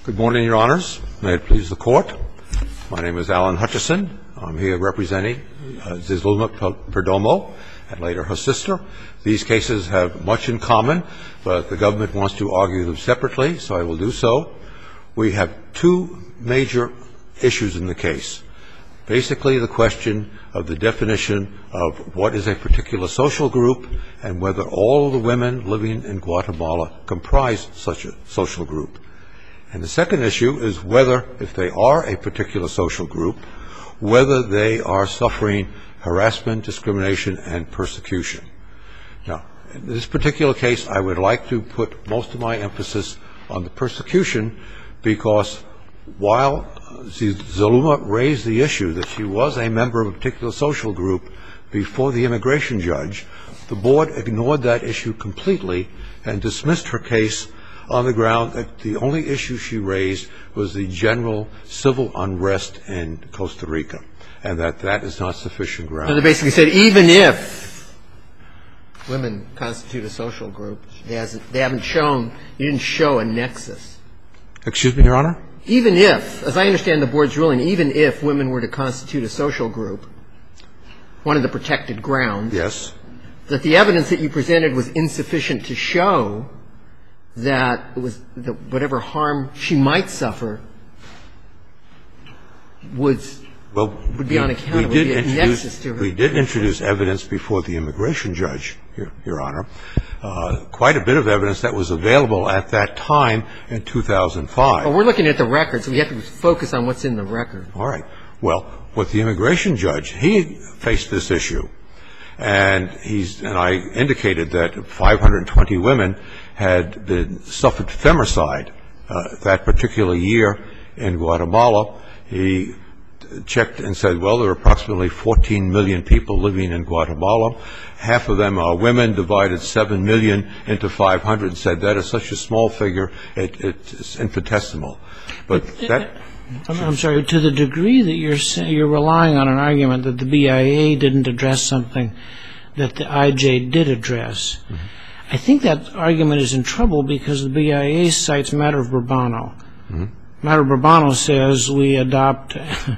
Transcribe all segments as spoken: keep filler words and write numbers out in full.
Good morning, Your Honors. May it please the Court. My name is Alan Hutchison. I'm here representing uh, Zulema Perdomo and later her sister. These cases have much in common, but the government wants to argue them separately, so I will do so. We have two major issues in the case. Basically, the question of the definition of what is a particular social group and whether all of the women living in Guatemala comprise such a social group. And the second issue is whether, if they are a particular social group, whether they are suffering harassment, discrimination, and persecution. Now, in this particular case, I would like to put most of my emphasis on the persecution because while Zulema raised the issue that she was a member of a particular social group before the immigration judge, the board ignored that issue completely and dismissed her case on the ground that the only issue she raised was the general civil unrest in Costa Rica, and that that is not sufficient ground. So they basically said even if women constitute a social group, they hasn't, they haven't shown, you didn't show a nexus. Excuse me, Your Honor? Even if, as I understand the board's ruling, even if women were to constitute a social group, one of the protected grounds, yes, that the evidence that you presented was insufficient to show that it was that whatever harm she might suffer would, well, would be we, on account of a nexus to her. We did introduce evidence before the immigration judge, Your, Your Honor, uh, quite a bit of evidence that was available at that time in two thousand five. Well, we're looking at the record, so we have to focus on what's in the record. All right. Well, with the immigration judge, he faced this issue. And he's and I indicated that five hundred twenty women had been suffered femicide uh, that particular year in Guatemala. He checked and said, well, there are approximately fourteen million people living in Guatemala. Half of them are women, divided seven million into five hundred, and said that is such a small figure, it, it's infinitesimal. But that... I'm sorry, to the degree that you're you're relying on an argument that the B I A didn't address something that the I J did address, mm-hmm. I think that argument is in trouble because the B I A cites Matter of Burbano. Mm-hmm. Matter of Burbano says we adopt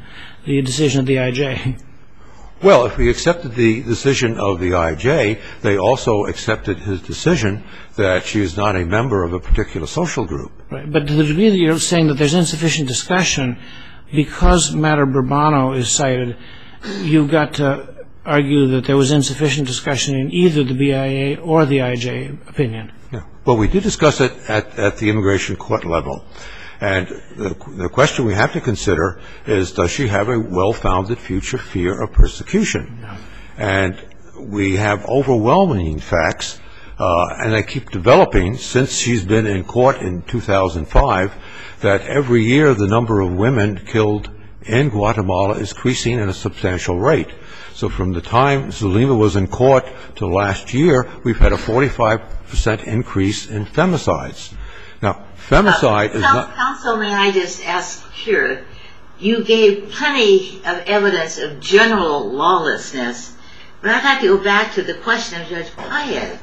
the decision of the I J. Well, if we accepted the decision of the I J, they also accepted his decision that she is not a member of a particular social group. Right. But to the degree that you're saying that there's insufficient discussion, because Matter of Burbano is cited, you've got to argue that there was insufficient discussion in either the B I A or the I J opinion. Yeah. Well, we did discuss it at, at the immigration court level. And the, the question we have to consider is, does she have a well-founded future fear of persecution? No. And we have overwhelming facts, uh, and they keep developing since she's been in court in two thousand five, that every year the number of women killed in Guatemala is increasing at a substantial rate. So from the time Zulema was in court to last year, we've had a forty-five percent increase in femicides. Now, femicide uh, is not... Counsel, may I just ask here, you gave plenty of evidence of general lawlessness, but I'd like to go back to the question of Judge Paez.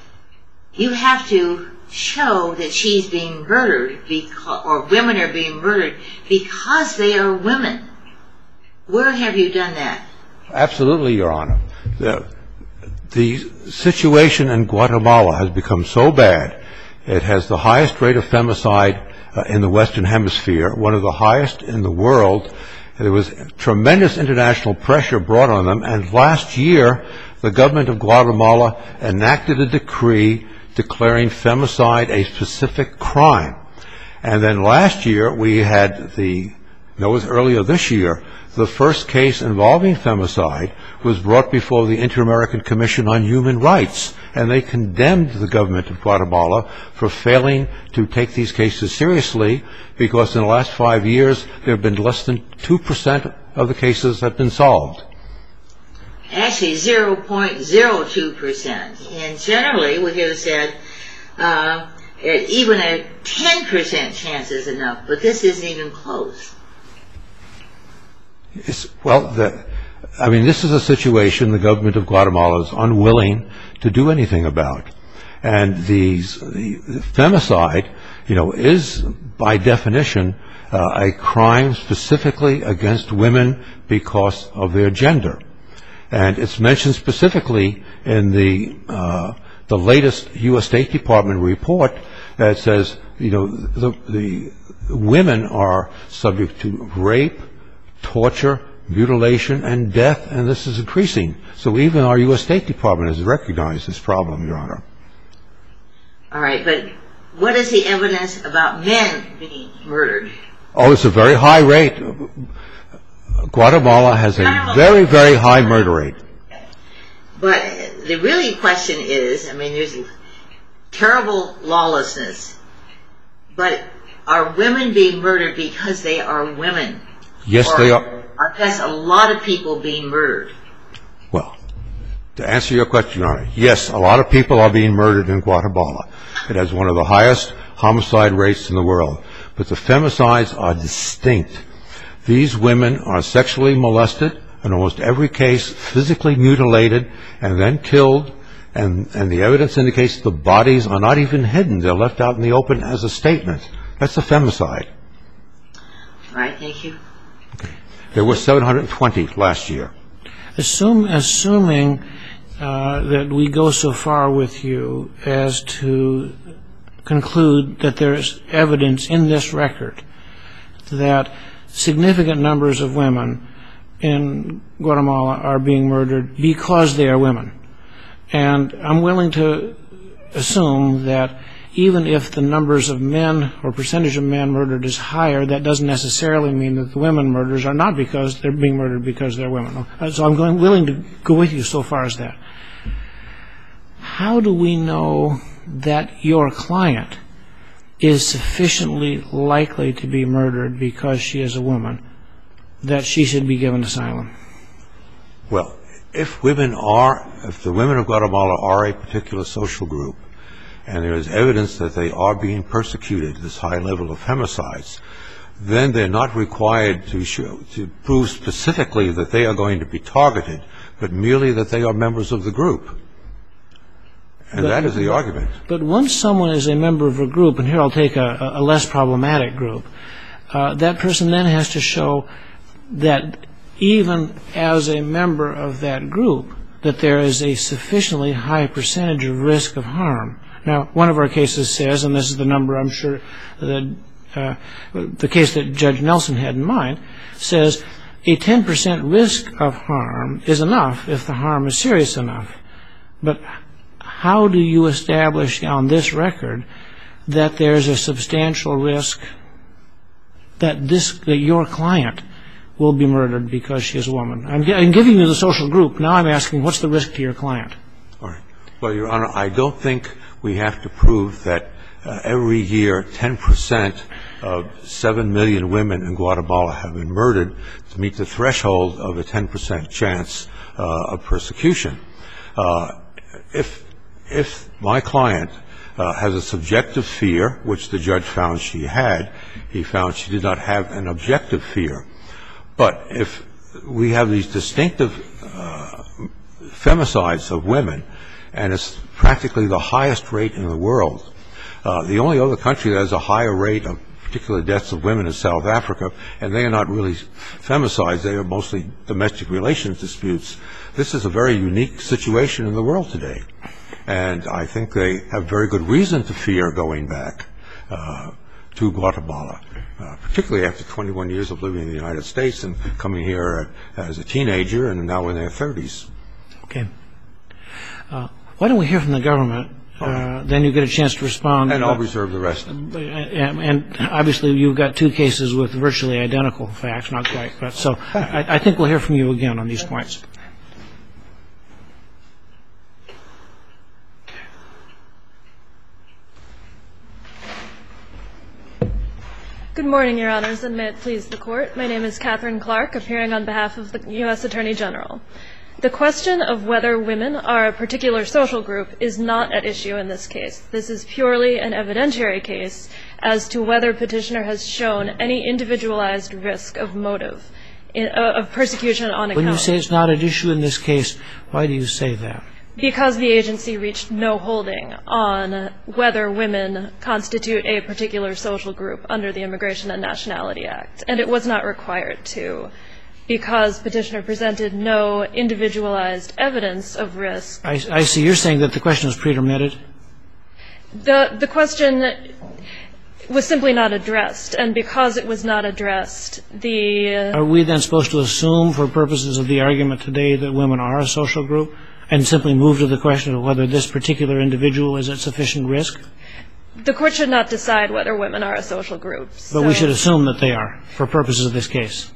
You have to show that she's being murdered, because, or women are being murdered, because they are women. Where have you done that? Absolutely, Your Honor. The, the situation in Guatemala has become so bad. It has the highest rate of femicide uh, in the Western Hemisphere, one of the highest in the world. There was tremendous international pressure brought on them, and last year the government of Guatemala enacted a decree declaring femicide a specific crime. And then last year we had the, no, it was earlier this year, the first case involving femicide was brought before the Inter-American Commission on Human Rights, and they condemned the government of Guatemala for failing to take these cases seriously, because in the last five years there have been less than two percent of the cases have been solved. Actually, zero point zero two percent. And generally, we hear said, uh, even a ten percent chance is enough, but this isn't even close. It's, well, the, I mean, this is a situation the government of Guatemala is unwilling to do anything about. And these, the, the femicide you know, is by definition uh, a crime specifically against women because of their gender. And it's mentioned specifically in the uh, the latest U S State Department report that says, you know, the, the women are subject to rape, torture, mutilation, and death, and this is increasing. So even our U S State Department has recognized this problem, Your Honor. All right, but what is the evidence about men being murdered? Oh, it's a very high rate. Guatemala has a very, very high murder rate. But the really question is, I mean, there's terrible lawlessness, but are women being murdered because they are women? Yes, or they are. Are just a lot of people being murdered? Well, to answer your question, Your Honor, yes, a lot of people are being murdered in Guatemala. It has one of the highest homicide rates in the world. But the femicides are distinct. These women are sexually molested, in almost every case physically mutilated and then killed, and, and the evidence indicates the bodies are not even hidden. They're left out in the open as a statement. That's a femicide. All right, thank you. Okay. There were seven hundred twenty last year. Assume, assuming uh, that we go so far with you as to conclude that there is evidence in this record that significant numbers of women in Guatemala are being murdered because they are women. And I'm willing to assume that even if the numbers of men or percentage of men murdered is higher, that doesn't necessarily mean that the women murders are not because they're being murdered because they're women. So I'm going, willing to go with you so far as that. How do we know that your client is sufficiently likely to be murdered because she is a woman that she should be given asylum? Well, if women are, if the women of Guatemala are a particular social group, and there is evidence that they are being persecuted, this high level of femicides, then they're not required to show, to prove specifically that they are going to be targeted, but merely that they are members of the group. And but, that is the argument. But once someone is a member of a group, and here I'll take a, a less problematic group, uh, that person then has to show that even as a member of that group, that there is a sufficiently high percentage of risk of harm. Now, one of our cases says, and this is the number I'm sure that uh, the case that Judge Nelson had in mind, says a ten percent risk of harm is enough if the harm is serious enough. But how do you establish on this record that there's a substantial risk that this, that your client will be murdered because she is a woman? I'm, I'm giving you the social group. Now I'm asking, what's the risk to your client? All right. Well, Your Honor, I don't think we have to prove that uh, every year ten percent of seven million women in Guatemala have been murdered to meet the threshold of a ten percent chance uh, of persecution. Uh, if, if my client uh, has a subjective fear, which the judge found she had, he found she did not have an objective fear. But if we have these distinctive uh, femicides of women, and it's practically the highest rate in the world. Uh, the only other country that has a higher rate of particular deaths of women is South Africa, and they are not really femicides. They are mostly domestic relations disputes. This is a very unique situation in the world today, and I think they have very good reason to fear going back uh, to Guatemala, uh, particularly after twenty-one years of living in the United States and coming here as a teenager and now in their thirties. Okay. Uh, why don't we hear from the government? Uh, then you get a chance to respond. And I'll reserve the rest. And, and obviously you've got two cases with virtually identical facts, not quite. But so I, I think we'll hear from you again on these points. Good morning, Your Honors, and may it please the Court. My name is Catherine Clark, appearing on behalf of the U S Attorney General. The question of whether women are a particular social group is not at issue in this case. This is purely an evidentiary case as to whether petitioner has shown any individualized risk of motive, in, uh, of persecution on account. When you say it's not at issue in this case, why do you say that? because the agency reached no holding on whether women constitute a particular social group under the Immigration and Nationality Act. And it was not required to, because petitioner presented no individualized evidence of risk. I, I see. You're saying that the question was pre-permitted? The, the question was simply not addressed, and because it was not addressed, the... Are we then supposed to assume, for purposes of the argument today, that women are a social group, and simply move to the question of whether this particular individual is at sufficient risk? The court should not decide whether women are a social group. But so we should assume that they are, for purposes of this case.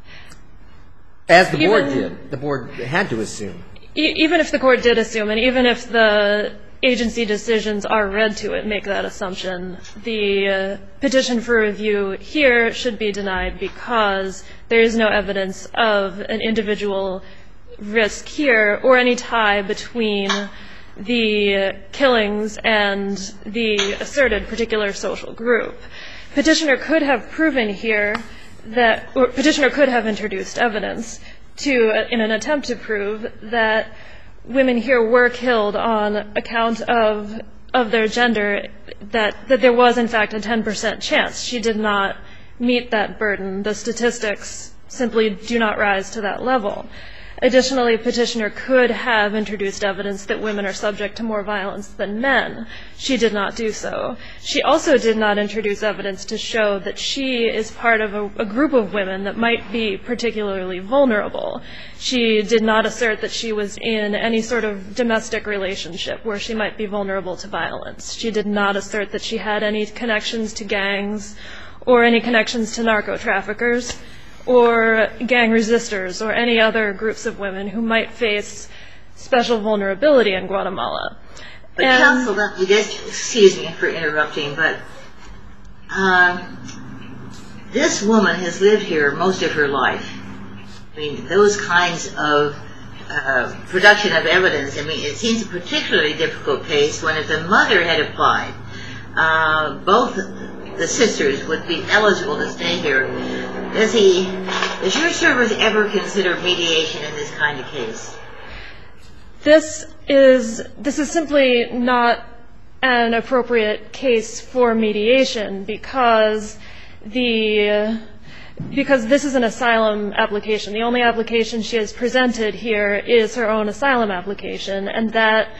As the board Even- did. The board had to assume. E- even if the court did assume, and even if the agency decisions are read to it make that assumption, the uh, petition for review here should be denied because there is no evidence of an individual risk here or any tie between the killings and the asserted particular social group. Petitioner could have proven here that, or petitioner could have introduced evidence to, in an attempt to prove that women here were killed on account of of their gender, that, that there was in fact a ten percent chance. She did not meet that burden. The statistics simply do not rise to that level. Additionally, petitioner could have introduced evidence that women are subject to more violence than men. She did not do so. She also did not introduce evidence to show that she is part of a, a group of women that might be particularly vulnerable. She did not assert that she was in any sort of domestic relationship where she might be vulnerable to violence. She did not assert that she had any connections to gangs or any connections to narco-traffickers or gang resistors, or any other groups of women who might face special vulnerability in Guatemala. But And- counsel, let me just, excuse me for interrupting, but um, this woman has lived here most of her life. I mean, those kinds of uh, production of evidence, I mean, it seems a particularly difficult case when if the mother had applied, uh, both the sisters would be eligible to stay here. Does he, does your service ever consider mediation in this kind of case? This is this is simply not an appropriate case for mediation because the because this is an asylum application. The only application she has presented here is her own asylum application, and that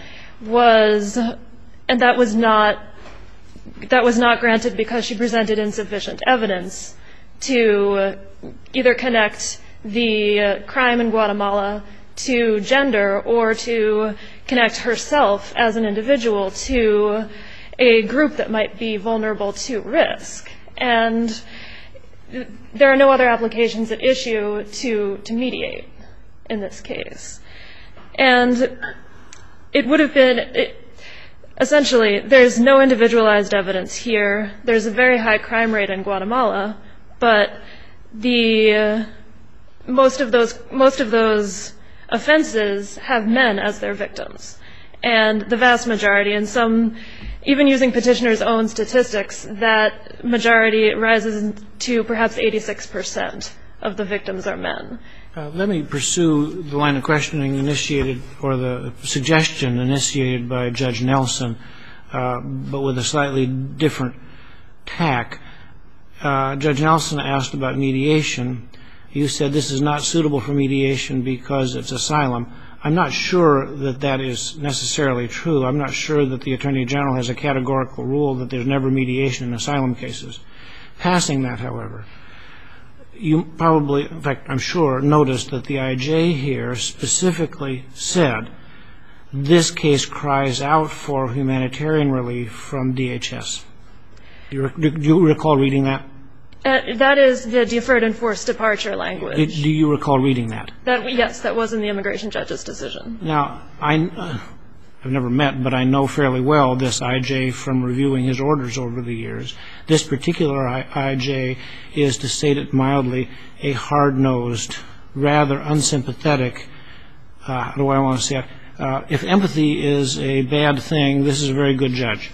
was and that was not that was not granted because she presented insufficient evidence to either connect the crime in Guatemala to gender or to connect herself as an individual to a group that might be vulnerable to risk. And there are no other applications at issue to, to mediate in this case. And it would have been... It, essentially, there's no individualized evidence here. There's a very high crime rate in Guatemala, but the uh, most of those most of those offenses have men as their victims, and the vast majority, and some, even using petitioner's own statistics, that majority rises to perhaps eighty-six percent of the victims are men. Uh, let me pursue the line of questioning initiated, or the suggestion initiated by Judge Nelson, uh, but with a slightly different tack. Uh, Judge Nelson asked about mediation. You said this is not suitable for mediation because it's asylum. I'm not sure that that is necessarily true. I'm not sure that the Attorney General has a categorical rule that there's never mediation in asylum cases. Passing that, however, you probably, in fact, I'm sure, noticed that the I J here specifically said this case cries out for humanitarian relief from D H S. Do you, do you recall reading that? Uh, that is the deferred and forced departure language. Do, do you recall reading that? That yes, that was in the immigration judge's decision. Now, I, uh, I've never met, but I know fairly well this I J from reviewing his orders over the years. This particular I J is, to state it mildly, a hard-nosed, rather unsympathetic, uh, how do I want to say it? Uh, if empathy is a bad thing, this is a very good judge.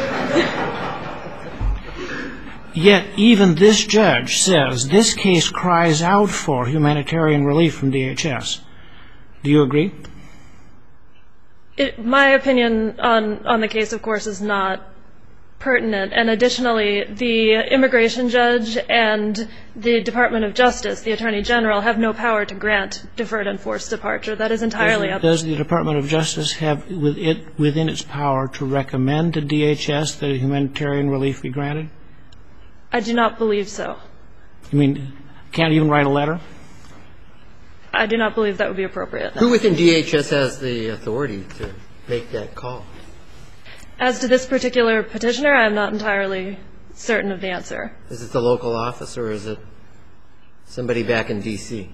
Yet even this judge says this case cries out for humanitarian relief from D H S. Do you agree? It, my opinion on, on the case, of course, is not pertinent. And additionally, the immigration judge and the Department of Justice, the Attorney General, have no power to grant deferred and forced departure. That is entirely up to... Does the Department of Justice have with it, within its power to recommend to D H S that humanitarian relief be granted? I do not believe so. You mean, can't even write a letter? I do not believe that would be appropriate. Who within D H S has the authority to make that call? As to this particular petitioner, I am not entirely certain of the answer. Is it the local office or is it somebody back in D C?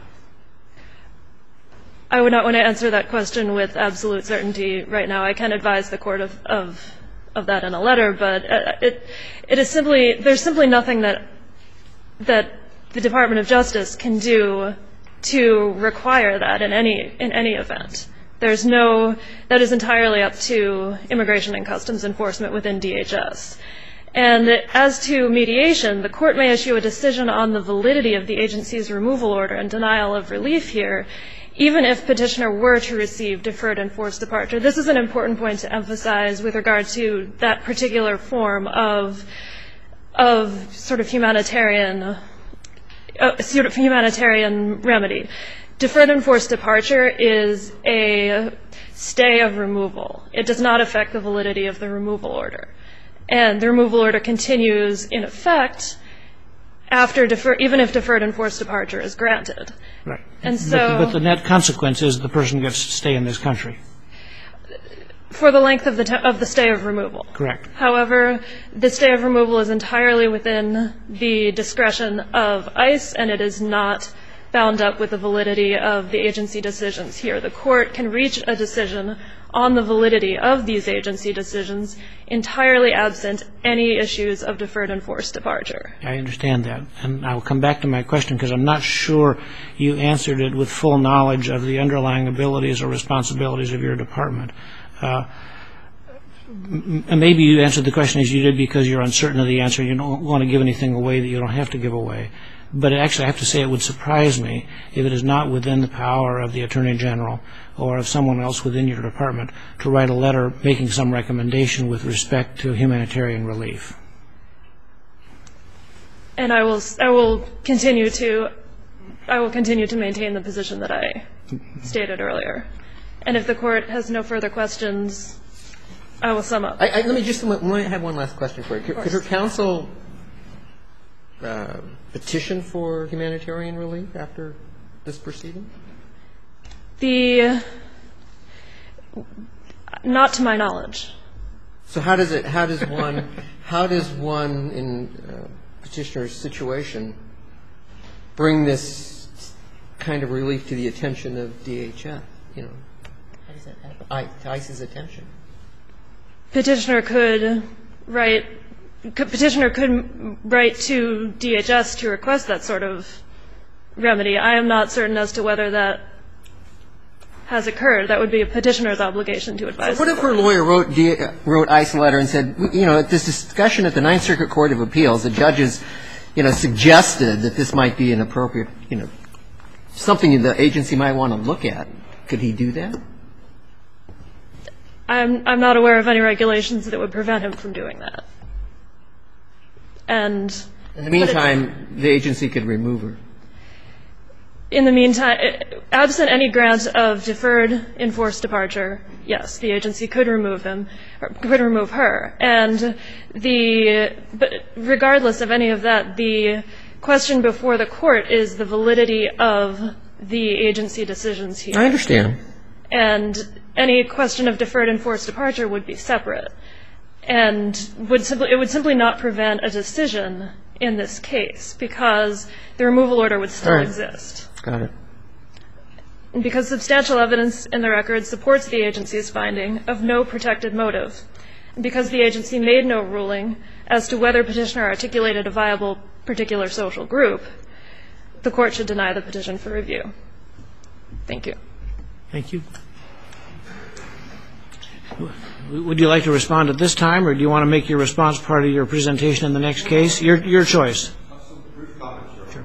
I would not want to answer that question with absolute certainty right now. I can advise the court of, of, of that in a letter, but it, it is simply, there's simply nothing that, that the Department of Justice can do to require that in any, in any event. There's no, that is entirely up to Immigration and Customs Enforcement within D H S. And as to mediation, the court may issue a decision on the validity of the agency's removal order and denial of relief here, even if petitioner were to receive deferred and forced departure. This is an important point to emphasize with regard to that particular form of, of sort of humanitarian, uh, sort of humanitarian remedy. Deferred and forced departure is a stay of removal. It does not affect the validity of the removal order. And the removal order continues in effect after defer, even if deferred and forced departure is granted. Right. And so, but, but the net consequence is the person gets to stay in this country. For the length of the, te- of the stay of removal. Correct. However, the stay of removal is entirely within the discretion of ICE, and it is not bound up with the validity of the agency decisions here. The court can reach a decision on the validity of these agency decisions entirely absent any issues of deferred and forced departure. I understand that. And I'll come back to my question because I'm not sure you answered it with full knowledge of the underlying abilities or responsibilities of your department. Uh, m- maybe you answered the question as you did because you're uncertain of the answer. You don't want to give anything away that you don't have to give away. But actually, I have to say it would surprise me if it is not within the power of the Attorney General or of someone else within your department to write a letter making some recommendation with respect to humanitarian relief. And I will, I will continue to, I will continue to maintain the position that I stated earlier. And if the court has no further questions, I will sum up. I, I, let me just let me have one last question for you. Could, could her counsel uh, petition for humanitarian relief after this proceeding? The, not to my knowledge. So how does it? How does one? How does one in uh, petitioner's situation bring this kind of relief to the attention of D H S? You know, how does that happen? I, to ICE's attention. Petitioner could write. Petitioner could write to D H S to request that sort of remedy. I am not certain as to whether that has occurred. That would be a petitioner's obligation to advise. So what if her lawyer wrote D- wrote ICE a letter and said, you know, at this discussion at the Ninth Circuit Court of Appeals, the judges, you know, suggested that this might be an appropriate, you know, something the agency might want to look at. Could he do that? I'm I'm not aware of any regulations that would prevent him from doing that. And in the meantime, the agency could remove her. In the meantime, absent any grant of deferred enforced departure, yes, the agency could remove him, or could remove her. And the, but regardless of any of that, the question before the court is the validity of the agency decisions here. I understand. And any question of deferred enforced departure would be separate, and would simply it would simply not prevent a decision in this case because the removal order would still All right. exist. Got it. And because substantial evidence in the record supports the agency's finding of no protected motive, and because the agency made no ruling as to whether petitioner articulated a viable particular social group, the court should deny the petition for review. Thank you. Thank you. Would you like to respond at this time, or do you want to make your response part of your presentation in the next case? Your your choice. Sure.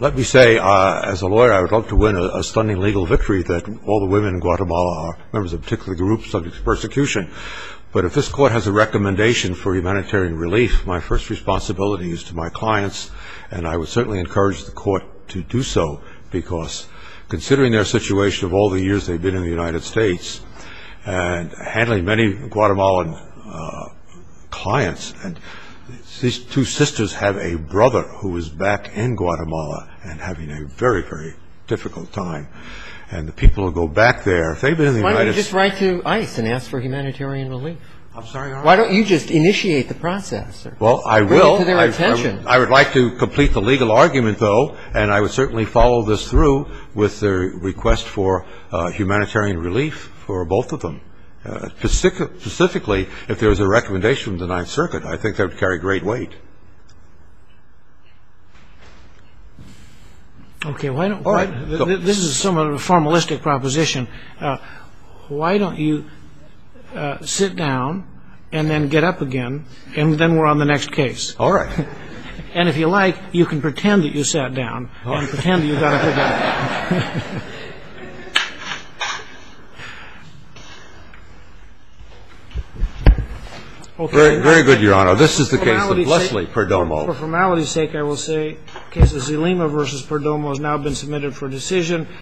let me say, uh, as a lawyer, I would love to win a, a stunning legal victory that all the women in Guatemala are members of a particular group subject to persecution. But if this court has a recommendation for humanitarian relief, my first responsibility is to my clients, and I would certainly encourage the court to do so, because considering their situation of all the years they've been in the United States and handling many Guatemalan uh, clients, and these two sisters have a brother who is back in Guatemala and having a very, very difficult time. And the people who go back there, if they've been in the Why don't United you States... just write to ICE and ask for humanitarian relief? I'm sorry, Your Honor? Why don't you just initiate the process? Or Well, I bring will. it to their I, attention. I, I would like to complete the legal argument, though, and I would certainly follow this through with the request for uh, humanitarian relief for both of them. Uh, specific, specifically, if there was a recommendation from the Ninth Circuit, I think that would carry great weight. Okay, why don't, All why, right, th- so- th- this is somewhat of a formalistic proposition. Uh, why don't you uh, sit down and then get up again, and then we're on the next case. All right. And if you like, you can pretend that you sat down and pretend that you got up again. Okay. Very, very good, Your Honor. This is the case of Formality's Leslie sake- Perdomo. For formality's sake, I will say, case of Zilima versus Perdomo has now been submitted for decision.